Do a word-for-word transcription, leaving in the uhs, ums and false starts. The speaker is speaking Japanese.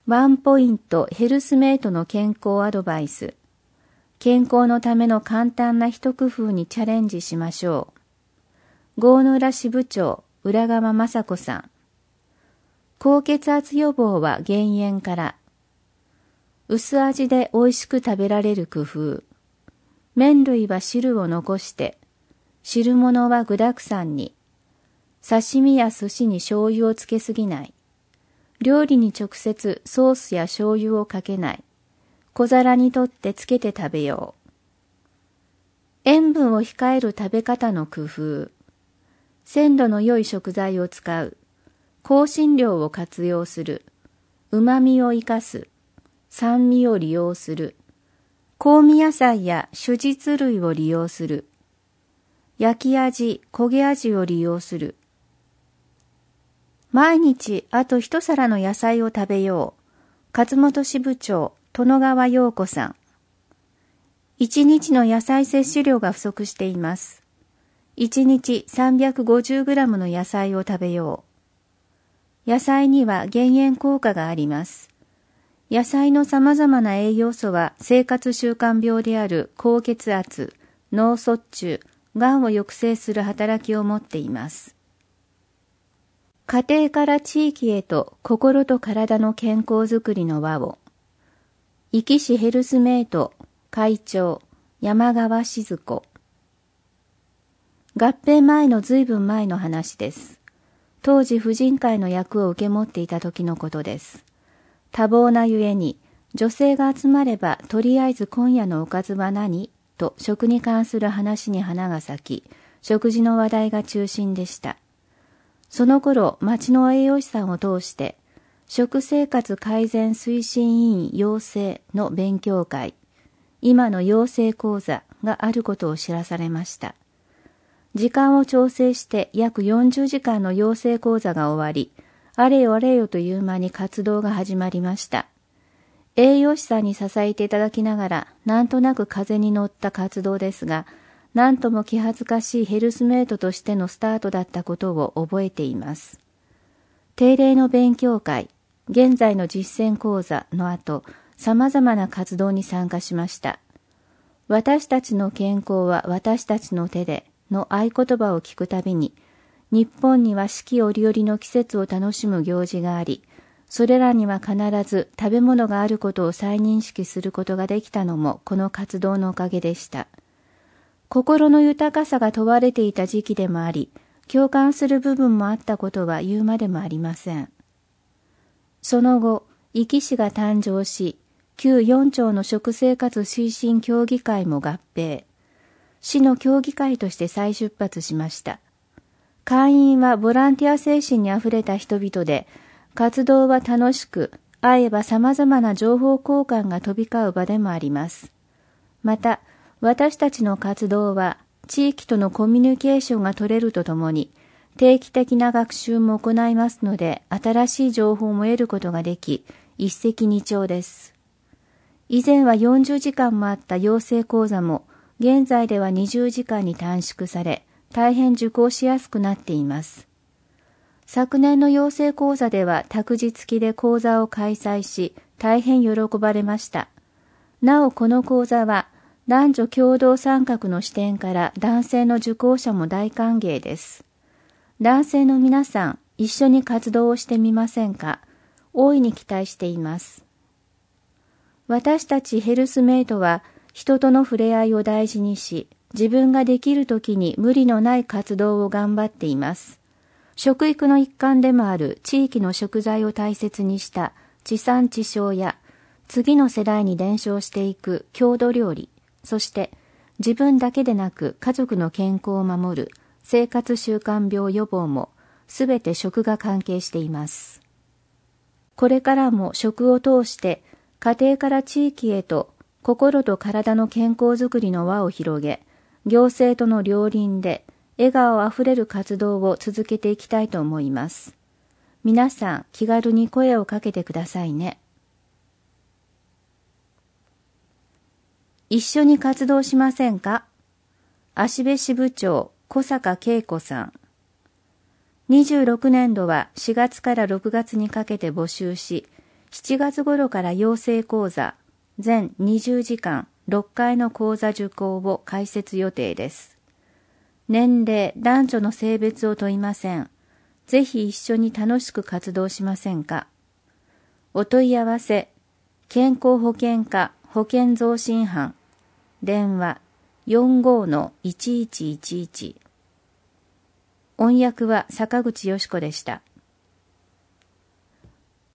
ワンポイントヘルスメイトの健康アドバイス。健康のための簡単な一工夫にチャレンジしましょう。郷野浦支部長、浦川雅子さん。高血圧予防は減塩から。薄味で美味しく食べられる工夫。麺類は汁を残して、汁物は具沢山に。刺身や寿司に醤油をつけすぎない。料理に直接ソースや醤油をかけない。小皿にとってつけて食べよう。塩分を控える食べ方の工夫。鮮度の良い食材を使う。香辛料を活用する。旨味を生かす。酸味を利用する。香味野菜や種実類を利用する。焼き味、焦げ味を利用する。毎日あと一皿の野菜を食べよう。勝本支部長、殿川陽子さん。一日の野菜摂取量が不足しています。一日 さんびゃくごじゅうグラム の野菜を食べよう。野菜には減塩効果があります。野菜の様々な栄養素は生活習慣病である高血圧、脳卒中、がんを抑制する働きを持っています。家庭から地域へと心と体の健康づくりの輪を。壱岐市ヘルスメイト会長山川静子。合併前のずいぶん前の話です。当時婦人会の役を受け持っていた時のことです。多忙なゆえに女性が集まればとりあえず今夜のおかずは何と食に関する話に花が咲き、食事の話題が中心でした。その頃、町の栄養士さんを通して、食生活改善推進委員養成の勉強会、今の養成講座があることを知らされました。時間を調整して約よんじゅうじかんの養成講座が終わり、あれよあれよという間に活動が始まりました。栄養士さんに支えていただきながら、なんとなく風に乗った活動ですが、なんとも気恥ずかしいヘルスメイトとしてのスタートだったことを覚えています。定例の勉強会、現在の実践講座の後、様々な活動に参加しました。私たちの健康は私たちの手での合言葉を聞くたびに、日本には四季折々の季節を楽しむ行事があり、それらには必ず食べ物があることを再認識することができたのもこの活動のおかげでした。心の豊かさが問われていた時期でもあり、共感する部分もあったことは言うまでもありません。その後、壱岐市が誕生し、旧四町の食生活推進協議会も合併。市の協議会として再出発しました。会員はボランティア精神にあふれた人々で、活動は楽しく、会えば様々な情報交換が飛び交う場でもあります。また、私たちの活動は地域とのコミュニケーションが取れるとともに定期的な学習も行いますので新しい情報も得ることができ一石二鳥です。以前はよんじゅうじかんもあった養成講座も現在ではにじゅうじかんに短縮され大変受講しやすくなっています。昨年の養成講座では託児付きで講座を開催し大変喜ばれました。なおこの講座は男女共同参画の視点から男性の受講者も大歓迎です。男性の皆さん、一緒に活動をしてみませんか？大いに期待しています。私たちヘルスメイトは人との触れ合いを大事にし、自分ができるときに無理のない活動を頑張っています。食育の一環でもある地域の食材を大切にした地産地消や次の世代に伝承していく郷土料理、そして自分だけでなく家族の健康を守る生活習慣病予防もすべて食が関係しています。これからも食を通して家庭から地域へと心と体の健康づくりの輪を広げ、行政との両輪で笑顔あふれる活動を続けていきたいと思います。皆さん気軽に声をかけてくださいね。一緒に活動しませんか？芦部支部長小坂恵子さん。にじゅうろくねんどはしがつからろくがつにかけて募集し、 しちがつ頃から養成講座、全にじゅうじかんろっかいの講座受講を開設予定です。年齢、男女の性別を問いません。ぜひ一緒に楽しく活動しませんか。お問い合わせ、健康保険課保険増進班、電話 よんごーのいちいちいちいち。音訳は坂口よし子でした。